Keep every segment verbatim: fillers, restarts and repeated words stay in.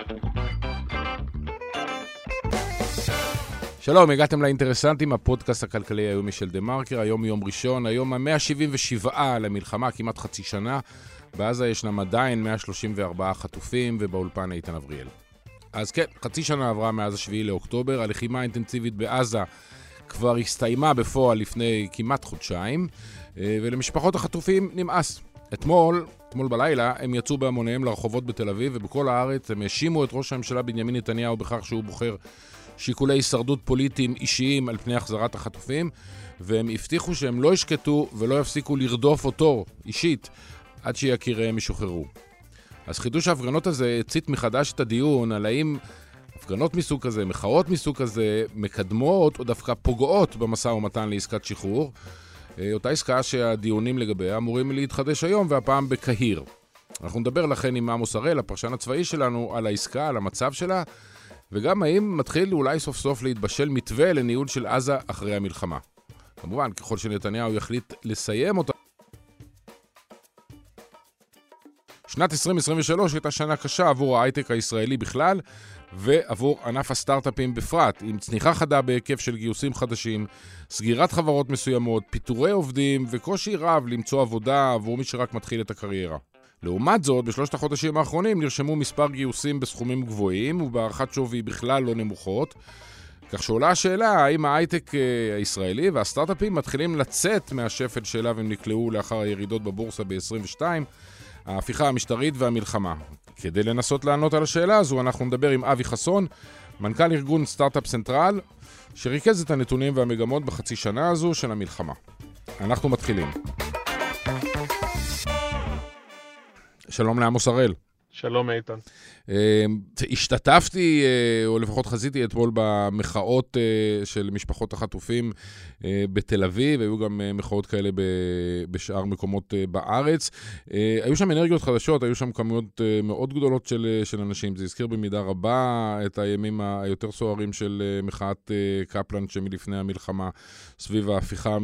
שלום, הגעתם לאינטרסנטים, הפודקאסט הכלכלי היומי של דה מרקר. היום יום ראשון, היום ה-מאה שבעים ושבע למלחמה, כמעט חצי שנה. בעזה ישנם עדיין מאה שלושים וארבעה חטופים, ובאולפן איתן אבריאל. אז כן, חצי שנה עברה מאז השביעי לאוקטובר, הלחימה האינטנסיבית בעזה כבר הסתיימה בפועל לפני כמעט חודשיים, ולמשפחות החטופים נמאס. אתמול, אתמול בלילה, הם יצאו בהמוניהם לרחובות בתל אביב, ובכל הארץ הם האשימו את ראש הממשלה בנימין נתניהו בכך שהוא בוחר שיקולי הישרדות פוליטיים אישיים על פני החזרת החטופים, והם הבטיחו שהם לא ישקטו ולא יפסיקו לרדוף אותו אישית עד שיקיריהם ישוחררו. אז חידוש ההפגנות הזה הצית מחדש את הדיון על האם הפגנות מסוג כזה, מחאות מסוג כזה, מקדמות או דווקא פוגעות במשא ומתן לעסקת שחרור. אותה עסקה שהדיונים לגביה אמורים להתחדש היום, והפעם בקהיר. אנחנו נדבר לכן עם עמוס הראל, הפרשן הצבאי שלנו, על העסקה, על המצב שלה, וגם האם מתחיל אולי סוף סוף להתבשל מתווה לניהול של עזה אחרי המלחמה. כמובן, ככל שנתניהו יחליט לסיים אותה. שנת עשרים עשרים ושלוש הייתה שנה קשה עבור ההייטק הישראלי בכלל, ועבור ענף הסטארט-אפים בפרט, עם צניחה חדה בהיקף של גיוסים חדשים, סגירת חברות מסוימות, פיטורי עובדים וקושי רב למצוא עבודה עבור מי שרק מתחיל את הקריירה. לעומת זאת, בשלושת החודשים האחרונים נרשמו מספר גיוסים בסכומים גבוהים ובהערכת שווי בכלל לא נמוכות, כך שעולה השאלה האם ההייטק הישראלי והסטארט-אפים מתחילים לצאת מהשפל שאליו הם נקלעו לאחר הירידות בבורסה ב-עשרים ושתיים, ההפיכה המשטרית והמלחמה. כדי לנסות לענות על השאלה הזו, אנחנו נדבר עם אבי חסון, מנכ"ל ארגון סטארט-אפ סנטרל, שריכז את הנתונים והמגמות בחצי שנה הזו של המלחמה. אנחנו מתחילים. שלום לעמוס הראל. שלום איתן. השתתפתי, או לפחות חזיתי אתמול במחאות של משפחות החטופים בתל אביב, היו גם מחאות כאלה בשאר מקומות בארץ. היו שם אנרגיות חדשות, היו שם כמויות מאוד גדולות של, של אנשים. זה הזכיר במידה רבה את הימים היותר סוערים של מחאת קפלן שמלפני המלחמה סביב ההפיכה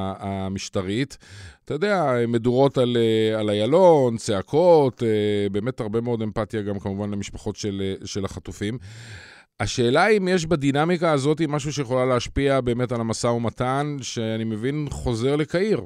המשטרית. אתה יודע, מדורות על, על איילון, צעקות, באמת הרבה מאוד אמפתיה גם כמובן למשפחות של, של החטופים. השאלה אם יש בדינמיקה הזאת משהו שיכולה להשפיע באמת על המשא ומתן, שאני מבין חוזר לקהיר.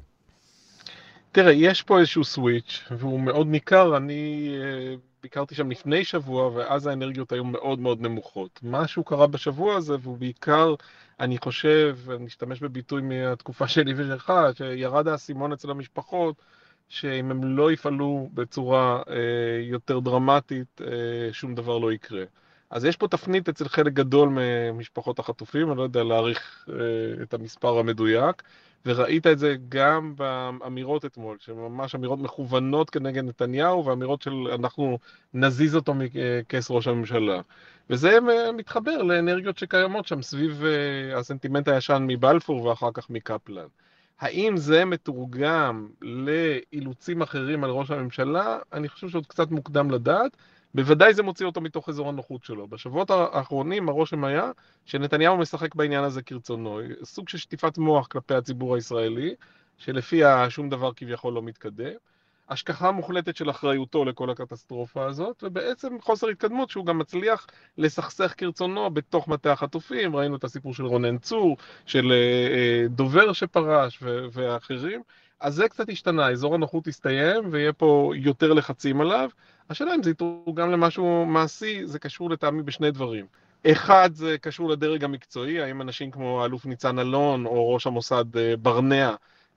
תראה, יש פה איזשהו סוויץ' והוא מאוד ניכר. אני uh, ביקרתי שם לפני שבוע, ואז האנרגיות היו מאוד מאוד נמוכות. משהו קרה בשבוע הזה, והוא בעיקר, אני חושב, אני אשתמש בביטוי מהתקופה שלי ושלך, שירד האסימון אצל המשפחות, שאם הם לא יפעלו בצורה אה, יותר דרמטית, אה, שום דבר לא יקרה. אז יש פה תפנית אצל חלק גדול ממשפחות החטופים, אני לא יודע להעריך אה, את המספר המדויק, וראית את זה גם באמירות אתמול, שממש אמירות מכוונות כנגד נתניהו, ואמירות של אנחנו נזיז אותו מכס ראש הממשלה. וזה מתחבר לאנרגיות שקיימות שם סביב אה, הסנטימנט הישן מבלפור ואחר כך מקפלן. האם זה מתורגם לאילוצים אחרים על ראש הממשלה? אני חושב שעוד קצת מוקדם לדעת. בוודאי זה מוציא אותו מתוך אזור הנוחות שלו. בשבועות האחרונים הרושם היה שנתניהו משחק בעניין הזה כרצונו. סוג של שטיפת מוח כלפי הציבור הישראלי, שלפיה שום דבר כביכול לא מתקדם. השכחה מוחלטת של אחריותו לכל הקטסטרופה הזאת, ובעצם חוסר התקדמות שהוא גם מצליח לסכסך כרצונו בתוך מטה החטופים. ראינו את הסיפור של רונן צור, של דובר שפרש ואחרים. אז זה קצת השתנה, אזור הנוחות הסתיים ויהיה פה יותר לחצים עליו. השאלה אם זה יתורגם למשהו מעשי, זה קשור לטעמי בשני דברים. אחד, זה קשור לדרג המקצועי, האם אנשים כמו אלוף ניצן אלון או ראש המוסד ברנע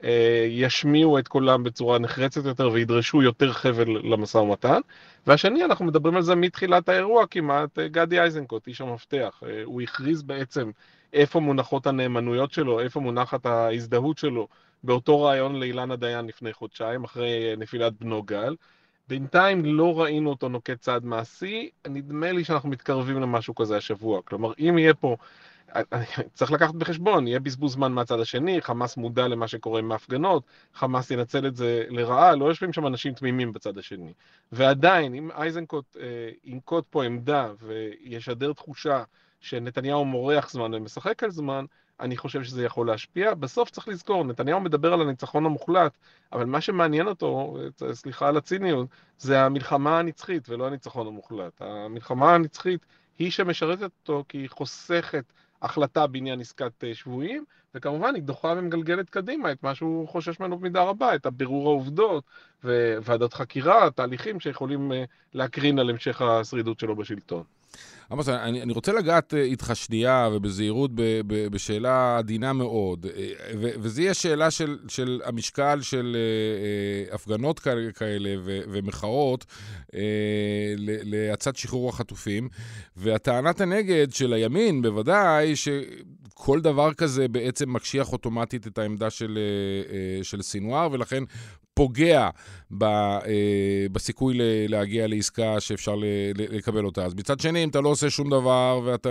ישמיעו את קולם בצורה נחרצת יותר וידרשו יותר חבל למשא ומתן. והשני, אנחנו מדברים על זה מתחילת האירוע כמעט, גדי איזנקוט, איש המפתח. הוא הכריז בעצם איפה מונחות הנאמנויות שלו, איפה מונחת ההזדהות שלו, באותו רעיון לאילנה דיין לפני חודשיים, אחרי נפילת בנו גל. בינתיים לא ראינו אותו נוקט צעד מעשי, נדמה לי שאנחנו מתקרבים למשהו כזה השבוע. כלומר, אם יהיה פה, צריך לקחת בחשבון, יהיה בזבוז זמן מהצד השני, חמאס מודע למה שקורה עם ההפגנות, חמאס ינצל את זה לרעה, לא יושבים שם אנשים תמימים בצד השני. ועדיין, אם אייזנקוט אה, ינקוט פה עמדה וישדר תחושה שנתניהו מורח זמן ומשחק על זמן, אני חושב שזה יכול להשפיע. בסוף צריך לזכור, נתניהו מדבר על הניצחון המוחלט, אבל מה שמעניין אותו, סליחה על הציניות, זה המלחמה הנצחית ולא הניצחון המוחלט. המלחמה הנצחית היא שמשרתת אותו כי היא חוסכת החלטה בעניין עסקת שבויים, וכמובן היא דוחה ומגלגלת קדימה את מה שהוא חושש ממנו במידה רבה, את הבירור העובדות וועדת חקירה, תהליכים שיכולים להקרין על המשך השרידות שלו בשלטון. עמוס, אני, אני רוצה לגעת איתך שנייה ובזהירות ב, ב, בשאלה עדינה מאוד, ו, וזה יהיה שאלה של, של המשקל של אה, הפגנות כאלה ו, ומחאות אה, להצעת שחרור החטופים, והטענת הנגד של הימין בוודאי שכל דבר כזה בעצם מקשיח אוטומטית את העמדה של, אה, של סינואר, ולכן פוגע ב, אה, בסיכוי ל, להגיע לעסקה שאפשר ל, ל, לקבל אותה. אז מצד שני, אם אתה לא עושה שום דבר, ואתה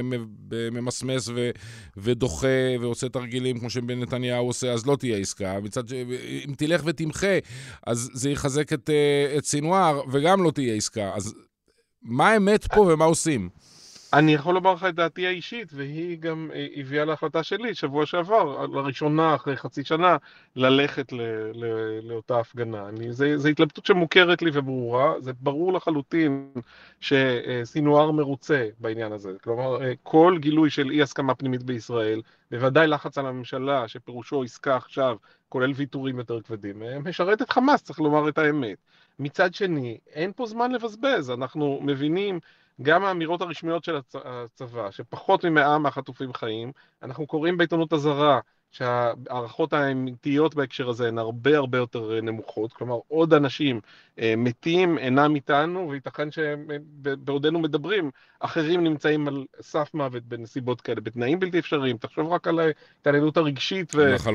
ממסמס ו, ודוחה ועושה תרגילים כמו שבנתניהו עושה, אז לא תהיה עסקה. מצד, אם תלך ותמחה, אז זה יחזק את, את סינואר, וגם לא תהיה עסקה. אז מה האמת פה ומה עושים? אני יכול לומר לך את דעתי האישית, והיא גם הביאה להחלטה שלי, שבוע שעבר, לראשונה אחרי חצי שנה, ללכת ל, ל, לאותה הפגנה. אני, זה, זה התלבטות שמוכרת לי וברורה, זה ברור לחלוטין שסינואר מרוצה בעניין הזה. כלומר, כל גילוי של אי הסכמה פנימית בישראל, בוודאי לחץ על הממשלה, שפירושו עסקה עכשיו, כולל ויתורים יותר כבדים, משרת את חמאס, צריך לומר את האמת. מצד שני, אין פה זמן לבזבז, אנחנו מבינים, גם האמירות הרשמיות של הצבא, שפחות ממאה מהחטופים חיים, אנחנו קוראים בעיתונות הזרה שהערכות האמיתיות בהקשר הזה הן הרבה הרבה יותר נמוכות, כלומר עוד אנשים מתים אינם איתנו, וייתכן שבעודנו מדברים, אחרים נמצאים על סף מוות בנסיבות כאלה, בתנאים בלתי אפשריים. תחשוב רק על ההתעללות הרגשית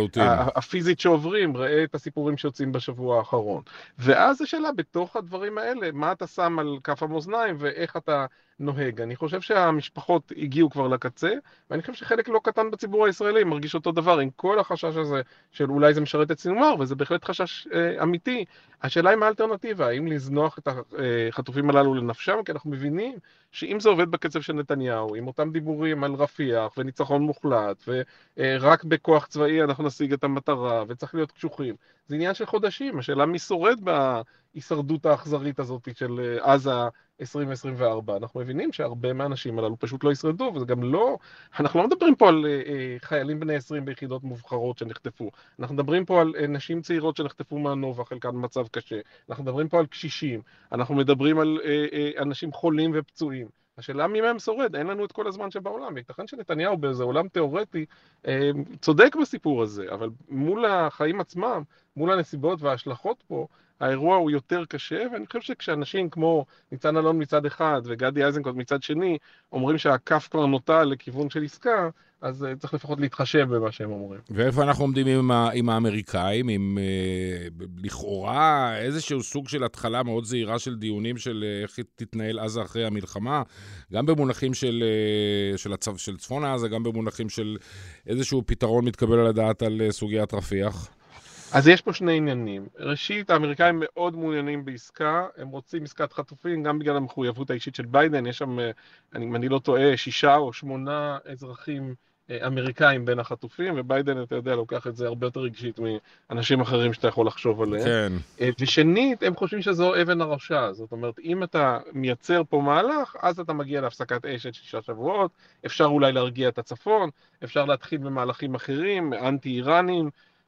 והפיזית שעוברים, ראה את הסיפורים שיוצאים בשבוע האחרון. ואז השאלה בתוך הדברים האלה, מה אתה שם על כף המאזניים ואיך אתה נוהג. אני חושב שהמשפחות הגיעו כבר לקצה, ואני חושב שחלק לא קטן בציבור הישראלי מרגיש אותו דבר, עם כל החשש הזה של אולי זה משרת את סינואר, וזה בהחלט חשש אה, אמיתי. השאלה היא מה האלטרנטיבה, האם לזנוח את החטופים הללו לנפשם, כי אנחנו מבינים שאם זה עובד בקצב של נתניהו, עם אותם דיבורים על רפיח וניצחון מוחלט, ורק בכוח צבאי אנחנו נשיג את המטרה, וצריך להיות קשוחים, זה עניין של חודשים. השאלה מי שורד בהישרדות האכזרית הזאת של עזה עשרים עשרים וארבע. אנחנו מבינים שהרבה מהאנשים הללו פשוט לא ישרדו, וזה גם לא, אנחנו לא מדברים פה על אה, חיילים בני עשרים ביחידות מובחרות שנחטפו, אנחנו מדברים פה על אה, נשים צעירות שנחטפו מהנובה, חלקן במצב קשה, אנחנו מדברים פה על קשישים, אנחנו מדברים על אה, אה, אנשים חולים ופצועים. השאלה מי מהם שורד, אין לנו את כל הזמן שבעולם, וייתכן שנתניהו באיזה עולם תיאורטי אה, צודק בסיפור הזה, אבל מול החיים עצמם, מול הנסיבות וההשלכות פה, האירוע הוא יותר קשה, ואני חושב שכשאנשים כמו ניצן אלון מצד אחד וגדי איזנקוט מצד שני, אומרים שהכף כבר נוטה לכיוון של עסקה, אז צריך לפחות להתחשב במה שהם אומרים. ואיפה אנחנו עומדים עם, עם האמריקאים, עם אה, לכאורה איזשהו סוג של התחלה מאוד זהירה של דיונים של איך תתנהל עזה אחרי המלחמה, גם במונחים של, של, הצו, של צפון עזה, גם במונחים של איזשהו פתרון מתקבל על הדעת על סוגיית רפיח? אז יש פה שני עניינים. ראשית, האמריקאים מאוד מעוניינים בעסקה, הם רוצים עסקת חטופים, גם בגלל המחויבות האישית של ביידן, יש שם, אם אני לא טועה, שישה או שמונה אזרחים אמריקאים בין החטופים, וביידן, אתה יודע, לוקח את זה הרבה יותר רגשית מאנשים אחרים שאתה יכול לחשוב עליהם. כן. ושנית, הם חושבים שזו אבן הראשה, זאת אומרת, אם אתה מייצר פה מהלך, אז אתה מגיע להפסקת אש של שישה שבועות, אפשר אולי להרגיע את הצפון, אפשר להתחיל במהלכים אחרים, אנטי-איראנים,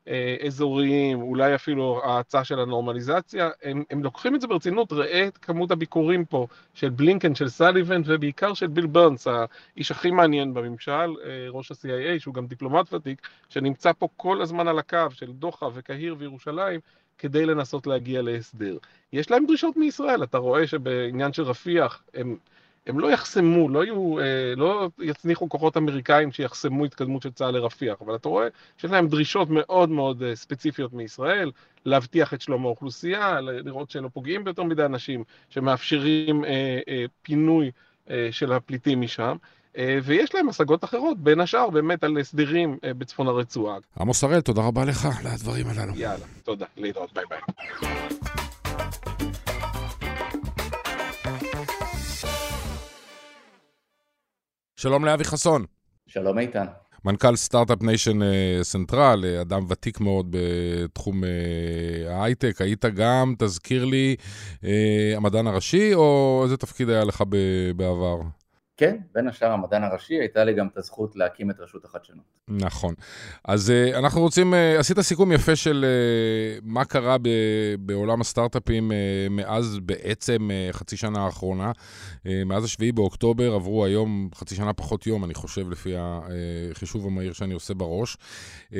אזוריים, אולי אפילו ההצעה של הנורמליזציה, הם, הם לוקחים את זה ברצינות. ראה את כמות הביקורים פה של בלינקן, של סליבן, ובעיקר של ביל ברנס, האיש הכי מעניין בממשל, ראש ה-סי איי איי, שהוא גם דיפלומט ותיק, שנמצא פה כל הזמן על הקו של דוחה וקהיר וירושלים, כדי לנסות להגיע להסדר. יש להם דרישות מישראל, אתה רואה שבעניין של רפיח, הם הם לא יחסמו, לא, יהיו, לא יצניחו כוחות אמריקאים שיחסמו התקדמות של צה"ל לרפיח, אבל אתה רואה שיש להם דרישות מאוד מאוד ספציפיות מישראל, להבטיח את שלום האוכלוסייה, לראות שלא פוגעים ביותר מדי אנשים, שמאפשרים אה, אה, פינוי אה, של הפליטים משם, אה, ויש להם השגות אחרות, בין השאר באמת על הסדרים אה, בצפון הרצועה. עמוס הראל, תודה רבה לך לדברים הללו. יאללה, תודה, להתראות, ביי ביי. שלום לאבי חסון. שלום איתן. מנכ"ל סטארט-אפ ניישן סנטרל, אדם ותיק מאוד בתחום ההייטק. היית גם, תזכיר לי, המדען הראשי, או איזה תפקיד היה לך בעבר? כן, בין השאר המדען הראשי, הייתה לי גם את הזכות להקים את רשות החדשנות. נכון. אז uh, אנחנו רוצים, uh, עשית סיכום יפה של uh, מה קרה ב, בעולם הסטארט-אפים uh, מאז בעצם uh, חצי שנה האחרונה. Uh, מאז השביעי באוקטובר עברו היום חצי שנה פחות יום, אני חושב, לפי החישוב המהיר שאני עושה בראש. Uh,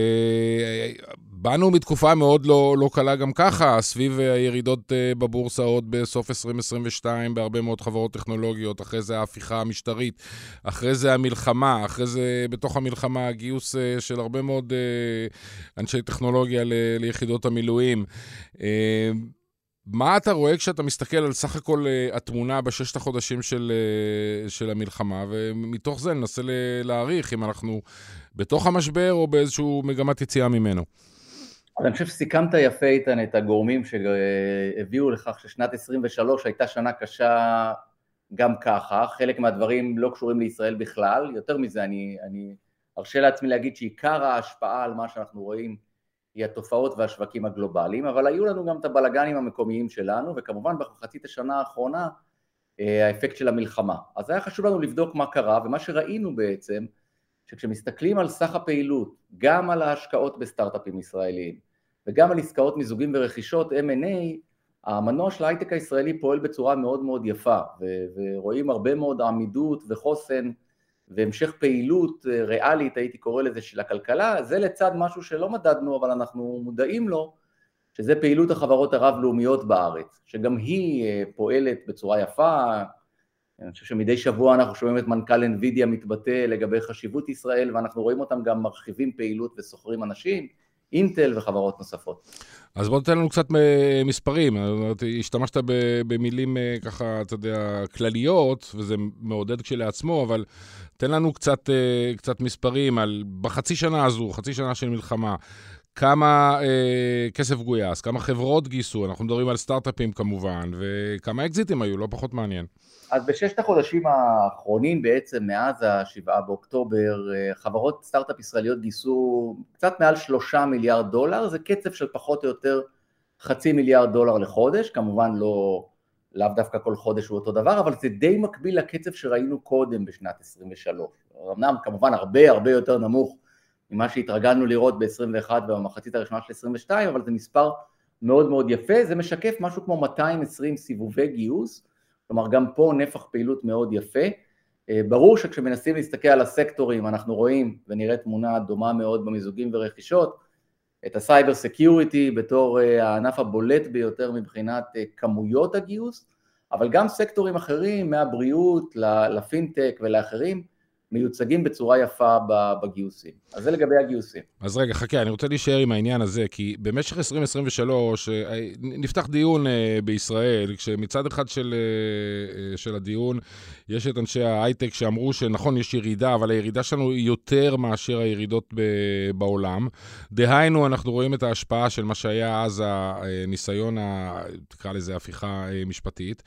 ובאנו מתקופה מאוד לא, לא קלה גם ככה, סביב הירידות uh, בבורסה עוד בסוף עשרים עשרים ושתיים, בהרבה מאוד חברות טכנולוגיות, אחרי זה ההפיכה המשטרית, אחרי זה המלחמה, אחרי זה בתוך המלחמה הגיוס של הרבה מאוד אנשי טכנולוגיה ל- ליחידות המילואים. מה אתה רואה כשאתה מסתכל על סך הכל התמונה בששת החודשים של, של המלחמה, ומתוך זה ננסה להעריך אם אנחנו בתוך המשבר או באיזשהו מגמת יציאה ממנו? אז אני חושב שסיכמת יפה איתן את הגורמים שהביאו לכך ששנת עשרים ושלוש הייתה שנה קשה גם ככה. חלק מהדברים לא קשורים לישראל בכלל, יותר מזה אני, אני ארשה לעצמי להגיד שעיקר ההשפעה על מה שאנחנו רואים היא התופעות והשווקים הגלובליים, אבל היו לנו גם את הבלגנים המקומיים שלנו, וכמובן בחצית השנה האחרונה האפקט של המלחמה. אז היה חשוב לנו לבדוק מה קרה, ומה שראינו בעצם, שכשמסתכלים על סך הפעילות, גם על ההשקעות בסטארט-אפים ישראליים, וגם על עסקאות מיזוגים ורכישות, אם אנד איי, המנוע של ההייטק הישראלי פועל בצורה מאוד מאוד יפה, ו- ורואים הרבה מאוד עמידות וחוסן, והמשך פעילות ריאלית, הייתי קורא לזה, של הכלכלה. זה לצד משהו שלא מדדנו, אבל אנחנו מודעים לו, שזה פעילות החברות הרב-לאומיות בארץ, שגם היא פועלת בצורה יפה. אני חושב שמדי שבוע אנחנו שומעים את מנכ"ל NVIDIA מתבטא לגבי חשיבות ישראל, ואנחנו רואים אותם גם מרחיבים פעילות וסוחרים אנשים, אינטל וחברות נוספות. אז בוא תתן לנו קצת מספרים. השתמשת במילים ככה, אתה יודע, כלליות, וזה מעודד כשלעצמו, אבל תן לנו קצת, קצת מספרים על בחצי שנה הזו, חצי שנה של מלחמה, כמה אה, כסף גויס, כמה חברות גייסו, אנחנו מדברים על סטארט-אפים כמובן, וכמה אקזיטים היו, לא פחות מעניין. אז בששת החודשים האחרונים בעצם, מאז השבעה באוקטובר, חברות סטארט-אפ ישראליות גייסו קצת מעל שלושה מיליארד דולר, זה קצב של פחות או יותר חצי מיליארד דולר לחודש, כמובן לא, לאו דווקא כל חודש הוא אותו דבר, אבל זה די מקביל לקצב שראינו קודם בשנת עשרים ושלוש. אמנם כמובן הרבה הרבה יותר נמוך ממה שהתרגלנו לראות ב-עשרים ואחת ובמחצית הראשונה של עשרים ושתיים, אבל זה מספר מאוד מאוד יפה, זה משקף משהו כמו מאתיים ועשרים סיבובי גיוס, כלומר גם פה נפח פעילות מאוד יפה. ברור שכשמנסים להסתכל על הסקטורים אנחנו רואים ונראה תמונה דומה מאוד במיזוגים ורכישות, את הסייבר סקיוריטי בתור הענף הבולט ביותר מבחינת כמויות הגיוס, אבל גם סקטורים אחרים מהבריאות לפינטק ולאחרים מיוצגים בצורה יפה בגיוסים. אז זה לגבי הגיוסים. אז רגע, חכה, אני רוצה להישאר עם העניין הזה, כי במשך עשרים עשרים ושלוש נפתח דיון בישראל, כשמצד אחד של, של הדיון יש את אנשי ההייטק שאמרו שנכון יש ירידה, אבל הירידה שלנו היא יותר מאשר הירידות בעולם. דהיינו, אנחנו רואים את ההשפעה של מה שהיה אז הניסיון, תקרא לזה הפיכה משפטית,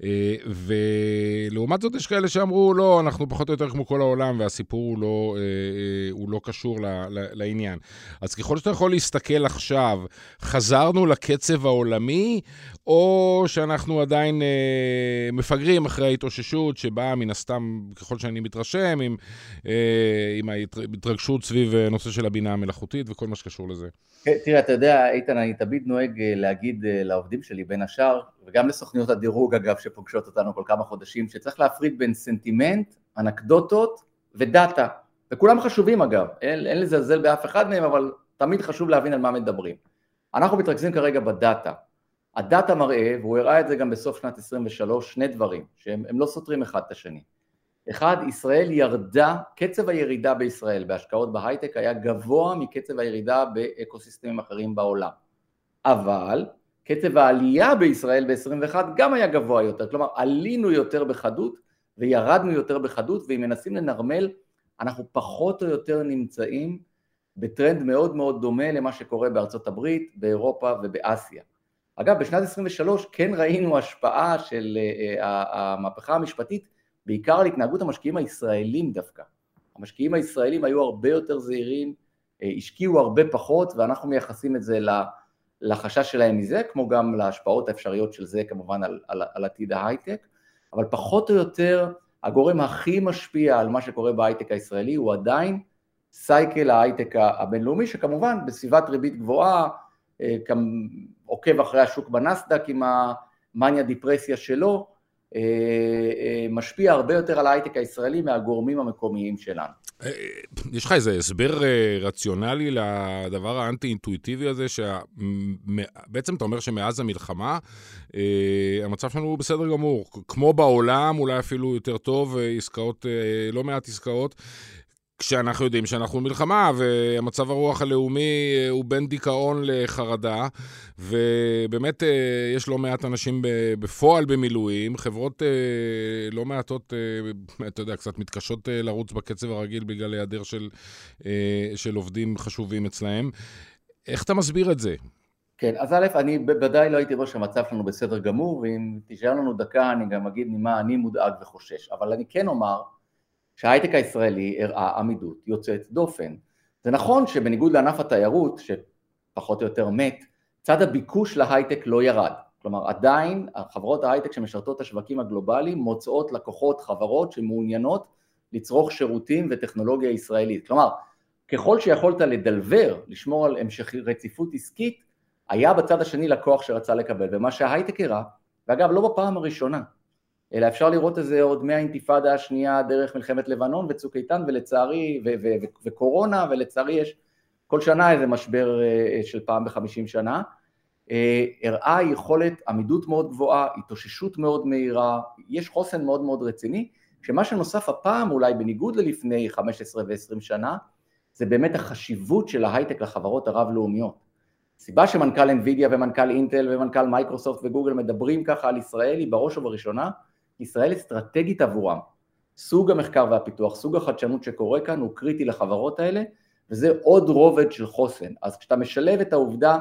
ולעומת זאת יש כאלה שאמרו, לא, אנחנו פחות או יותר כמו כל העולם, והסיפור הוא לא, הוא לא קשור לעניין. אז ככל שאתה יכול להסתכל עכשיו, חזרנו לקצב העולמי, או שאנחנו עדיין מפגרים אחרי ההתאוששות, שבאה מן הסתם, ככל שאני מתרשם, עם, עם ההתרגשות סביב נושא של הבינה המלאכותית, וכל מה שקשור לזה. תראה, אתה יודע, איתן, אני תמיד נוהג להגיד לעובדים שלי בין השאר, וגם לסוכניות הדירוג, אגב, שפוגשות אותנו כל כמה חודשים, שצריך להפריד בין סנטימנט, אנקדוטות ודאטה, וכולם חשובים אגב, אין, אין לזלזל באף אחד מהם, אבל תמיד חשוב להבין על מה מדברים. אנחנו מתרכזים כרגע בדאטה. הדאטה מראה, והוא הראה את זה גם בסוף שנת עשרים ושלוש, שני דברים, שהם לא סותרים אחד את השני. אחד, ישראל ירדה, קצב הירידה בישראל בהשקעות בהייטק היה גבוה מקצב הירידה באקוסיסטמים אחרים בעולם. אבל קצב העלייה בישראל ב-עשרים ואחת גם היה גבוה יותר, כלומר עלינו יותר בחדות וירדנו יותר בחדות, ואם מנסים לנרמל, אנחנו פחות או יותר נמצאים בטרנד מאוד מאוד דומה למה שקורה בארצות הברית, באירופה ובאסיה. אגב, בשנת עשרים ושלוש כן ראינו השפעה של המהפכה המשפטית, בעיקר על התנהגות המשקיעים הישראלים דווקא. המשקיעים הישראלים היו הרבה יותר זהירים, השקיעו הרבה פחות, ואנחנו מייחסים את זה לחשש שלהם מזה, כמו גם להשפעות האפשריות של זה כמובן על, על, על עתיד ההייטק, אבל פחות או יותר הגורם הכי משפיע על מה שקורה בהייטק הישראלי הוא עדיין סייקל ההייטק הבינלאומי, שכמובן בסביבת ריבית גבוהה, עוקב אחרי השוק בנסדק עם המניה דיפרסיה שלו, משפיע הרבה יותר על ההייטק הישראלי מהגורמים המקומיים שלנו. יש לך איזה הסבר רציונלי לדבר האנטי-אינטואיטיבי הזה, שבעצם אתה אומר שמאז המלחמה, המצב שלנו הוא בסדר גמור, כמו בעולם, אולי אפילו יותר טוב, עסקאות, לא מעט עסקאות, כשאנחנו יודעים שאנחנו מלחמה, והמצב הרוח הלאומי הוא בין דיכאון לחרדה, ובאמת יש לא מעט אנשים בפועל במילואים, חברות לא מעטות, אתה יודע, קצת מתקשות לרוץ בקצב הרגיל בגלל היעדר של, של עובדים חשובים אצלהם. איך אתה מסביר את זה? כן, אז א', אני בוודאי לא הייתי רואה שהמצב שלנו בסדר גמור, ואם תישאר לנו דקה אני גם אגיד ממה אני מודאג וחושש, אבל אני כן אומר, שההייטק הישראלי הראה עמידות יוצאת דופן. זה נכון שבניגוד לענף התיירות, שפחות או יותר מת, צד הביקוש להייטק לא ירד. כלומר, עדיין חברות ההייטק שמשרתות השווקים הגלובליים מוצאות לקוחות חברות שמעוניינות לצרוך שירותים וטכנולוגיה ישראלית. כלומר, ככל שיכולת לדלבר, לשמור על המשך רציפות עסקית, היה בצד השני לקוח שרצה לקבל. ומה שההייטק הראה, ואגב לא בפעם הראשונה, אלא אפשר לראות את זה עוד מהאינתיפאדה השנייה דרך מלחמת לבנון וצוק איתן ולצערי ו- ו- ו- וקורונה, ולצערי יש כל שנה איזה משבר של פעם בחמישים שנה, הראה יכולת עמידות מאוד גבוהה, התאוששות מאוד מהירה, יש חוסן מאוד מאוד רציני, שמה שנוסף הפעם אולי בניגוד ללפני חמש עשרה ו-עשרים שנה, זה באמת החשיבות של ההייטק לחברות הרב-לאומיות. סיבה שמנכ"ל אנווידיה ומנכ"ל אינטל ומנכ"ל מייקרוסופט וגוגל מדברים ככה על ישראל היא בראש ובראשונה, ישראל אסטרטגית עבורם. סוג המחקר והפיתוח, סוג החדשנות שקורה כאן הוא קריטי לחברות האלה, וזה עוד רובד של חוסן. אז כשאתה משלב את העובדה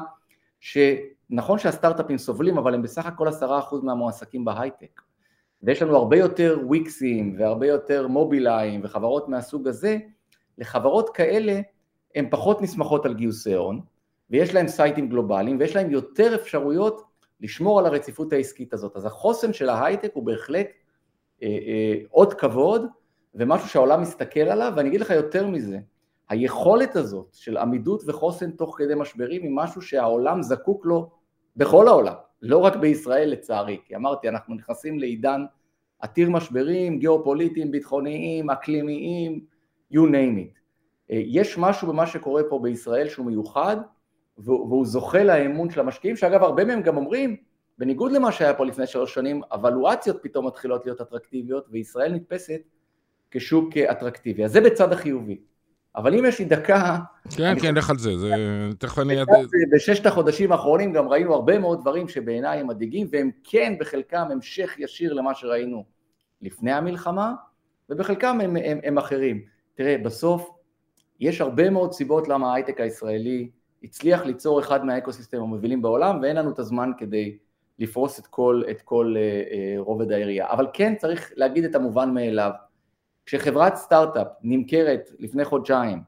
שנכון שהסטארט-אפים סובלים, אבל הם בסך הכל עשרה אחוז מהמועסקים בהייטק, ויש לנו הרבה יותר וויקסים והרבה יותר מובילאים וחברות מהסוג הזה, לחברות כאלה הן פחות נסמכות על גיוסי הון, ויש להם סייטים גלובליים, ויש להם יותר אפשרויות לשמור על הרציפות העסקית הזאת. אז החוסן של ההייטק הוא בהחלט אה, אה, עוד כבוד, ומשהו שהעולם מסתכל עליו, ואני אגיד לך יותר מזה, היכולת הזאת של עמידות וחוסן תוך כדי משברים, היא משהו שהעולם זקוק לו בכל העולם, לא רק בישראל לצערי, כי אמרתי, אנחנו נכנסים לעידן עתיר משברים, גיאופוליטיים, ביטחוניים, אקלימיים, you name it. אה, יש משהו במה שקורה פה בישראל שהוא מיוחד, והוא זוכה לאמון של המשקיעים, שאגב הרבה מהם גם אומרים, בניגוד למה שהיה פה לפני שלוש שנים, אבלואציות פתאום מתחילות להיות אטרקטיביות, וישראל נתפסת כשוק אטרקטיבי. אז זה בצד החיובי. אבל אם יש לי דקה... כן, כן, לך על זה, זה... תכף אני... בששת החודשים האחרונים גם ראינו הרבה מאוד דברים שבעיניי הם מדאיגים, והם כן בחלקם המשך ישיר למה שראינו לפני המלחמה, ובחלקם הם, הם, הם אחרים. תראה, בסוף יש הרבה מאוד סיבות למה ההייטק הישראלי הצליח ליצור אחד מהאקוסיסטם המובילים בעולם, ואין לנו את הזמן כדי לפרוס את כל, את כל uh, uh, רובד העירייה. אבל כן צריך להגיד את המובן מאליו, כשחברת סטארט-אפ נמכרת לפני חודשיים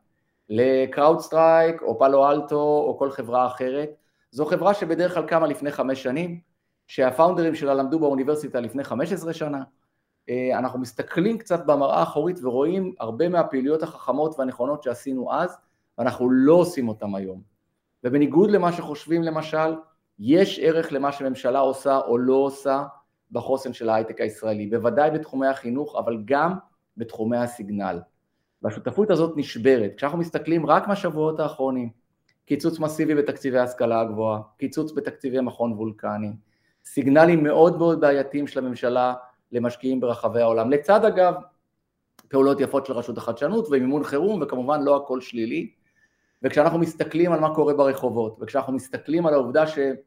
לקראודסטרייק או פאלו אלטו או כל חברה אחרת, זו חברה שבדרך כלל קמה לפני חמש שנים, שהפאונדרים שלה למדו באוניברסיטה לפני חמש עשרה שנה, אנחנו מסתכלים קצת במראה האחורית ורואים הרבה מהפעילויות החכמות והנכונות שעשינו אז, ואנחנו לא עושים אותם היום. ובניגוד למה שחושבים למשל, יש ערך למה שממשלה עושה או לא עושה בחוסן של ההייטק הישראלי, בוודאי בתחומי החינוך, אבל גם בתחומי הסיגנל. והשותפות הזאת נשברת. כשאנחנו מסתכלים רק מהשבועות האחרונים, קיצוץ מסיבי בתקציבי ההשכלה הגבוהה, קיצוץ בתקציבי מכון וולקני, סיגנלים מאוד מאוד בעייתיים של הממשלה למשקיעים ברחבי העולם. לצד אגב, פעולות יפות של רשות החדשנות ומימון חירום, וכמובן לא הכל שלילי. וכשאנחנו מסתכלים על מה קורה ברחובות, וכשאנחנו מסתכלים על העובדה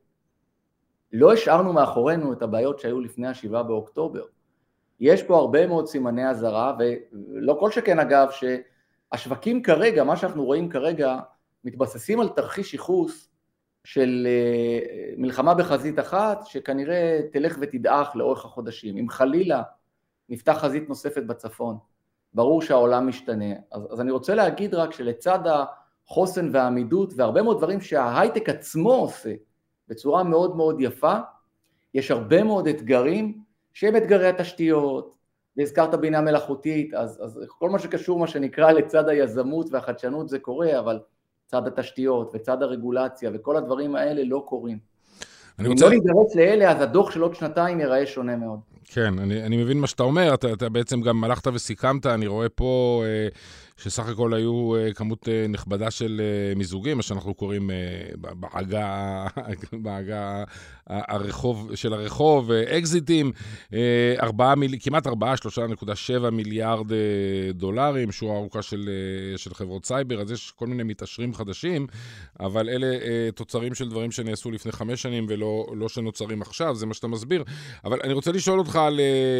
שלא השארנו מאחורינו את הבעיות שהיו לפני השבעה באוקטובר, יש פה הרבה מאוד סימני אזהרה, ולא כל שכן אגב, שהשווקים כרגע, מה שאנחנו רואים כרגע, מתבססים על תרחיש ייחוס של מלחמה בחזית אחת, שכנראה תלך ותדעך לאורך החודשים. אם חלילה נפתח חזית נוספת בצפון, ברור שהעולם משתנה. אז, אז אני רוצה להגיד רק שלצד החוסן והעמידות, והרבה מאוד דברים שההייטק עצמו עושה, בצורה מאוד מאוד יפה, יש הרבה מאוד אתגרים, שהם אתגרי התשתיות, והזכרת בינה מלאכותית, אז, אז כל מה שקשור, מה שנקרא לצד היזמות והחדשנות זה קורה, אבל צד התשתיות וצד הרגולציה וכל הדברים האלה לא קורים. אם רוצה... לא נדרץ לאלה, אז הדוח של עוד שנתיים ייראה שונה מאוד. כן, אני, אני מבין מה שאתה אומר, אתה, אתה בעצם גם הלכת וסיכמת, אני רואה פה אה, שסך הכל היו אה, כמות אה, נכבדה של אה, מיזוגים, מה שאנחנו קוראים אה, בעגה, בעגה הרחוב, של הרחוב, אה, אקזיטים, אה, ארבעה מיל, כמעט ארבעה, שלושה נקודה שבע מיליארד אה, דולרים, שורה ארוכה של, אה, של חברות סייבר, אז יש כל מיני מתעשרים חדשים, אבל אלה אה, תוצרים של דברים שנעשו לפני חמש שנים ולא לא שנוצרים עכשיו, זה מה שאתה מסביר, אבל אני רוצה לשאול אותך על...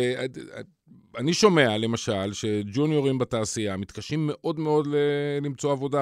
אני שומע, למשל, שג'וניורים בתעשייה מתקשים מאוד מאוד למצוא עבודה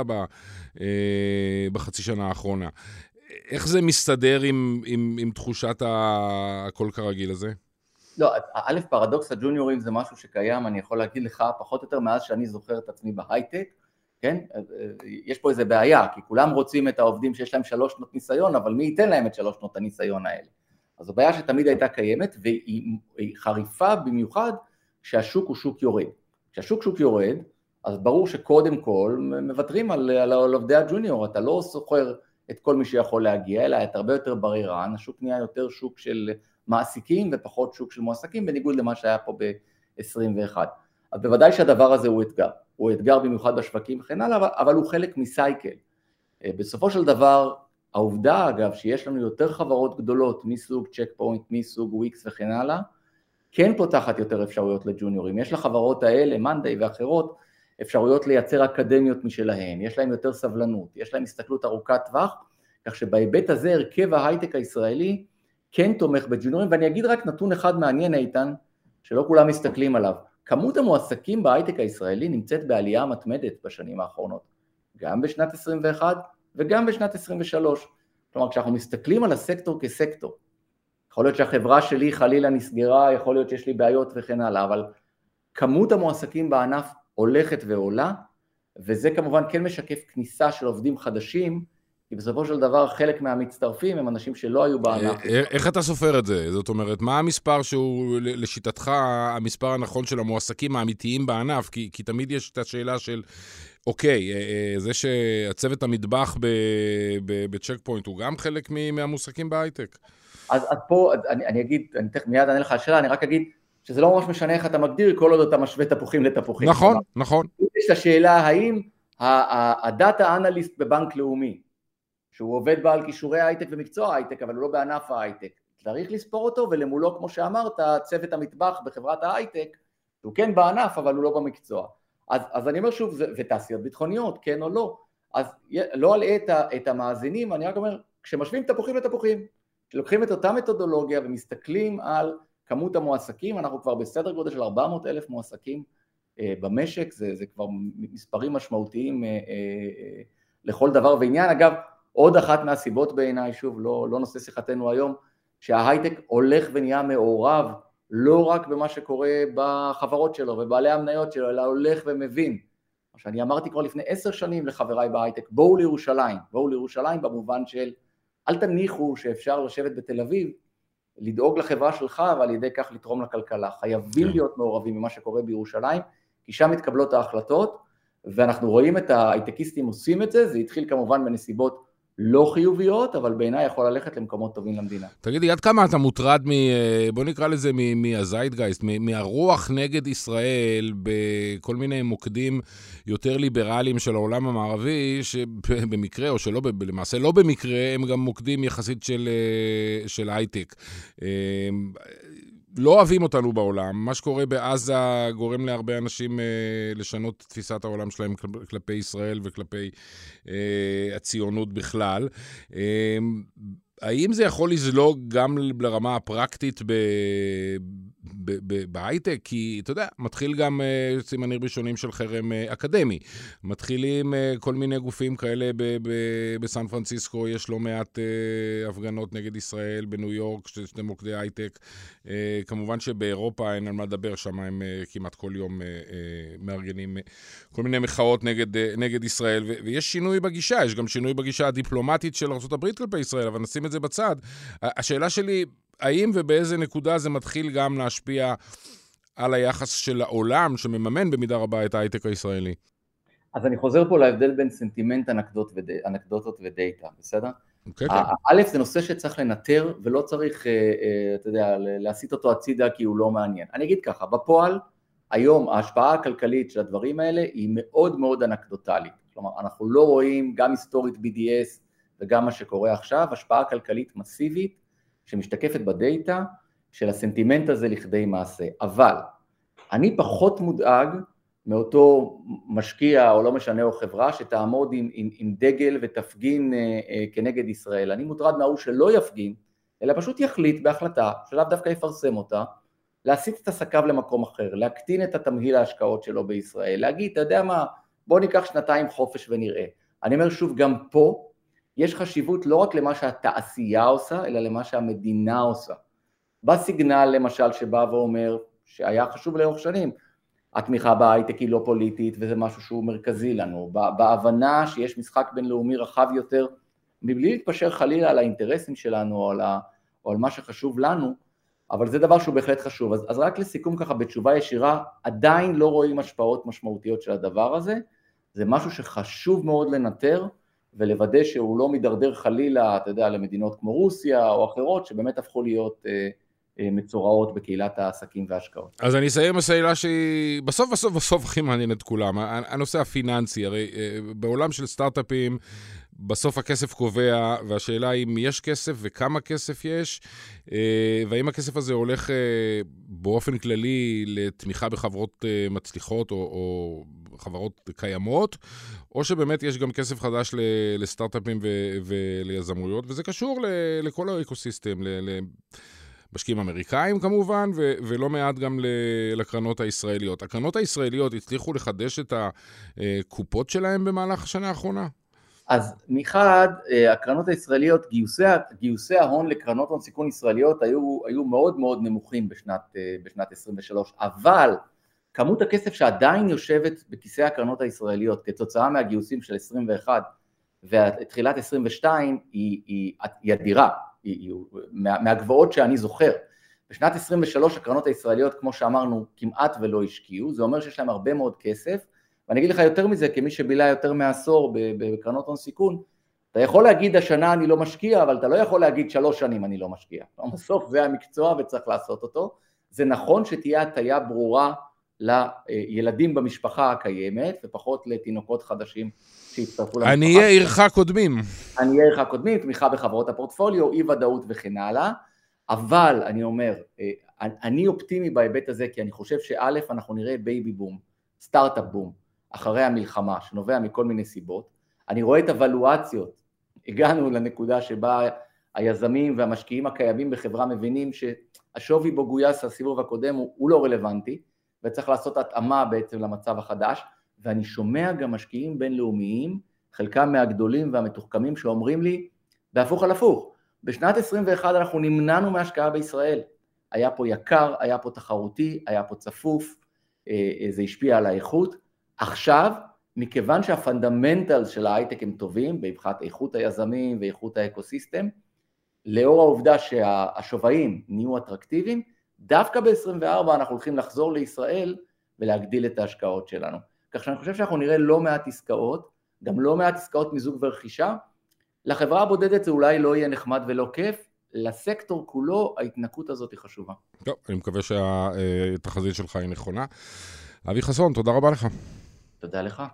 בחצי שנה האחרונה. איך זה מסתדר עם, עם, עם תחושת הכל כרגיל הזה? לא, א', פרדוקס הג'וניורים זה משהו שקיים, אני יכול להגיד לך, פחות או יותר מאז שאני זוכר את עצמי בהייטק, כן? יש פה איזה בעיה, כי כולם רוצים את העובדים שיש להם שלוש שנות ניסיון, אבל מי ייתן להם את שלוש שנות הניסיון האלה? אז זו בעיה שתמיד הייתה קיימת, והיא חריפה במיוחד כשהשוק הוא שוק יורד. כשהשוק שוק יורד, אז ברור שקודם כל מוותרים על, על עובדי הג'וניור, אתה לא סוחר את כל מי שיכול להגיע, אלא את הרבה יותר בררן, השוק נהיה יותר שוק של מעסיקים ופחות שוק של מועסקים, בניגוד למה שהיה פה ב-עשרים ואחת. אז בוודאי שהדבר הזה הוא אתגר, הוא אתגר במיוחד בשווקים וכן הלאה, אבל, אבל הוא חלק מסייקל. בסופו של דבר, העובדה אגב שיש לנו יותר חברות גדולות מסוג צ'ק פוינט, מסוג וויקס וכן הלאה, כן פותחת יותר אפשרויות לג'וניורים. יש לחברות האלה, מנדי ואחרות, אפשרויות לייצר אקדמיות משלהם, יש להם יותר סבלנות, יש להם הסתכלות ארוכת טווח, כך שבהיבט הזה הרכב ההייטק הישראלי כן תומך בג'וניורים, ואני אגיד רק נתון אחד מעניין איתן, שלא כולם מסתכלים עליו. כמות המועסקים בהייטק הישראלי נמצאת בעלייה מתמדת בשנים האחרונות, גם בשנת עשרים ואחת וגם בשנת עשרים ושלוש. כלומר, כשאנחנו מסתכלים על הסקטור כסקטור, יכול להיות שהחברה שלי חלילה נסגרה, יכול להיות שיש לי בעיות וכן הלאה, אבל כמות המועסקים בענף הולכת ועולה, וזה כמובן כן משקף כניסה של עובדים חדשים, כי בסופו של דבר חלק מהמצטרפים הם אנשים שלא היו בענף. איך אתה סופר את זה? זאת אומרת, מה המספר שהוא לשיטתך המספר הנכון של המועסקים האמיתיים בענף? כי, כי תמיד יש את השאלה של, אוקיי, זה שהצוות המטבח בצ'ק פוינט הוא גם חלק מהמועסקים בהייטק? אז, אז פה אני, אני אגיד, אני תכף מיד אענה לך על שאלה, אני רק אגיד שזה לא ממש משנה איך אתה מגדיר, כל עוד אתה משווה תפוחים לתפוחים. נכון, נכון. יש את השאלה, האם הדאטה אנליסט בבנק לאומי, שהוא עובד בעל כישורי הייטק ומקצוע הייטק, אבל הוא לא בענף ההייטק, צריך לספור אותו, ולמולו, כמו שאמרת, צוות המטבח בחברת ההייטק, הוא כן בענף, אבל הוא לא במקצוע. אז, אז אני אומר שוב, זה, ותעשיות ביטחוניות, כן או לא, אז לא עלה את, את המאזינים, אני רק אומר, כשמשווים תפוחים לתפוחים, כשלוקחים את אותה מתודולוגיה ומסתכלים על כמות המועסקים, אנחנו כבר בסדר גודל של ארבע מאות אלף מועסקים אה, במשק, זה, זה כבר מספרים משמעותיים אה, אה, לכל דבר ועניין. אגב, עוד אחת מהסיבות בעיניי, שוב, לא, לא נושא שיחתנו היום, שההייטק הולך ונהיה מעורב, לא רק במה שקורה בחברות שלו ובעלי המניות שלו, אלא הולך ומבין. מה שאני אמרתי כבר לפני עשר שנים לחבריי בהייטק, בואו לירושלים, בואו לירושלים במובן של, אל תניחו שאפשר לשבת בתל אביב, לדאוג לחברה שלך, ועל ידי כך לתרום לכלכלה. חייבים להיות מעורבים במה שקורה בירושלים, כי שם מתקבלות ההחלטות, ואנחנו רואים את ההייטקיסטים עושים את זה, זה התחיל כמובן בנסיבות לא חיוביות, אבל בעיניי יכול ללכת למקומות טובים למדינה. תגידי, עד כמה אתה מוטרד, מ, בוא נקרא לזה, מהזייטגייסט, מהרוח נגד ישראל, בכל מיני מוקדים יותר ליברליים של העולם המערבי, שבמקרה או שלא, למעשה לא במקרה, הם גם מוקדים יחסית של, של הייטק. לא אוהבים אותנו בעולם, מה שקורה בעזה גורם להרבה אנשים אה, לשנות תפיסת העולם שלהם כלפי ישראל וכלפי אה, הציונות בכלל. אה, האם זה יכול לזלוג גם לרמה הפרקטית ב, בהייטק, כי אתה יודע, מתחיל גם סימנים ראשונים של חרם אקדמי. מתחילים כל מיני גופים כאלה בסן פרנסיסקו, יש לא מעט הפגנות נגד ישראל, בניו יורק, שתי מוקדי הייטק. כמובן שבאירופה אין על מה לדבר, שם הם כמעט כל יום מארגנים כל מיני מחאות נגד, נגד ישראל, ויש שינוי בגישה, יש גם שינוי בגישה הדיפלומטית של ארצות הברית כלפי ישראל, אבל נשים את זה בצד. השאלה שלי, האם ובאיזה נקודה זה מתחיל גם להשפיע על היחס של העולם שמממן במידה רבה את ההייטק הישראלי? אז אני חוזר פה להבדל בין סנטימנט, אנקדוטות ודאטה, בסדר? Okay, א', זה נושא שצריך לנטר ולא צריך, אתה יודע, להסיט אותו הצידה כי הוא לא מעניין. אני אגיד ככה, בפועל, היום ההשפעה הכלכלית של הדברים האלה היא מאוד מאוד אנקדוטלית. כלומר, אנחנו לא רואים גם היסטורית בי די אס וגם מה שקורה עכשיו, השפעה כלכלית מסיבית שמשתקפת בדאטה של הסנטימנט הזה לכדי מעשה. אבל אני פחות מודאג מאותו משקיע או לא משנה או חברה שתעמוד עם, עם, עם דגל ותפגין אה, אה, כנגד ישראל. אני מוטרד מהוא שלא יפגין, אלא פשוט יחליט בהחלטה, שלאו דווקא יפרסם אותה, להסיט את עסקיו למקום אחר, להקטין את התמהיל ההשקעות שלו בישראל, להגיד, אתה יודע מה, בוא ניקח שנתיים חופש ונראה. אני אומר שוב, גם פה יש חשיבות לא רק למה שהתעשייה עושה, אלא למה שהמדינה עושה. בסיגנל למשל שבא ואומר, שהיה חשוב לאורך שנים, התמיכה בהייטק היא לא פוליטית, וזה משהו שהוא מרכזי לנו, בהבנה שיש משחק בינלאומי רחב יותר, מבלי להתפשר חלילה על האינטרסים שלנו, או על, ה, או על מה שחשוב לנו, אבל זה דבר שהוא בהחלט חשוב. אז, אז רק לסיכום ככה, בתשובה ישירה, עדיין לא רואים השפעות משמעותיות של הדבר הזה, זה משהו שחשוב מאוד לנטר, ולוודא שהוא לא מדרדר חלילה, אתה יודע, למדינות כמו רוסיה או אחרות, שבאמת הפכו להיות אה, אה, מצורעות בקהילת העסקים וההשקעות. אז אני אסיים בשאלה שהיא בסוף בסוף בסוף הכי מעניין את כולם, הנושא הפיננסי, הרי אה, בעולם של סטארט-אפים, בסוף הכסף קובע, והשאלה היא אם יש כסף וכמה כסף יש, והאם הכסף הזה הולך באופן כללי לתמיכה בחברות מצליחות או, או חברות קיימות, או שבאמת יש גם כסף חדש לסטארט-אפים וליזמויות, וזה קשור לכל האקוסיסטם, משקיעים אמריקאים כמובן, ולא מעט גם לקרנות הישראליות. הקרנות הישראליות הצליחו לחדש את הקופות שלהם במהלך השנה האחרונה? אז מחד, הקרנות הישראליות, גיוסי, גיוסי ההון לקרנות הון סיכון ישראליות היו, היו מאוד מאוד נמוכים בשנת, בשנת עשרים ושלוש, אבל כמות הכסף שעדיין יושבת בכיסי הקרנות הישראליות כתוצאה מהגיוסים של עשרים ואחת ותחילת עשרים ושתיים היא, היא, היא אדירה, היא, היא, מה, מהגבוהות שאני זוכר. בשנת עשרים ושלוש הקרנות הישראליות, כמו שאמרנו, כמעט ולא השקיעו, זה אומר שיש להם הרבה מאוד כסף, ואני אגיד לך יותר מזה, כמי שבילה יותר מעשור בקרנות הון סיכון, אתה יכול להגיד השנה אני לא משקיע, אבל אתה לא יכול להגיד שלוש שנים אני לא משקיע. בסוף זה המקצוע וצריך לעשות אותו. זה נכון שתהיה הטיה ברורה לילדים במשפחה הקיימת, ופחות לתינוקות חדשים שהצטרפו למשפחה. אני אהיה עירך קודמים. אני אהיה עירך קודמים, תמיכה בחברות הפורטפוליו, אי ודאות וכן הלאה, אבל אני אומר, אני אופטימי בהיבט הזה, כי אני חושב שא' אנחנו נראה בייבי בום, סטארט-אפ בום, אחרי המלחמה, שנובע מכל מיני סיבות. אני רואה את הוולואציות, הגענו לנקודה שבה היזמים והמשקיעים הקיימים בחברה מבינים שהשווי בו גויס הסיבוב הקודם הוא, הוא לא רלוונטי, וצריך לעשות התאמה בעצם למצב החדש, ואני שומע גם משקיעים בינלאומיים, חלקם מהגדולים והמתוחכמים שאומרים לי, בהפוך על הפוך, בשנת עשרים ואחת אנחנו נמנענו מהשקעה בישראל, היה פה יקר, היה פה תחרותי, היה פה צפוף, זה השפיע על האיכות, עכשיו, מכיוון שהפונדמנטלס של ההייטק הם טובים, בהבחת איכות היזמים ואיכות האקוסיסטם, לאור העובדה שהשווים נהיו אטרקטיביים, דווקא ב-עשרים וארבע אנחנו הולכים לחזור לישראל ולהגדיל את ההשקעות שלנו. כך שאני חושב שאנחנו נראה לא מעט עסקאות, גם לא מעט עסקאות מיזוג ורכישה, לחברה הבודדת זה אולי לא יהיה נחמד ולא כיף, לסקטור כולו ההתנקות הזאת היא חשובה. טוב, אני מקווה שהתחזית שלך היא נכונה. אבי חסון, תודה רבה לך. תודה לך.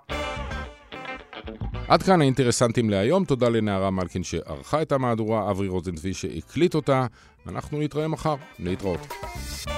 עד כאן האינטרסנטים להיום, תודה לנערה מלכין שערכה את המהדורה, אברי רוזנטבי שהקליט אותה, אנחנו נתראה מחר, להתראות.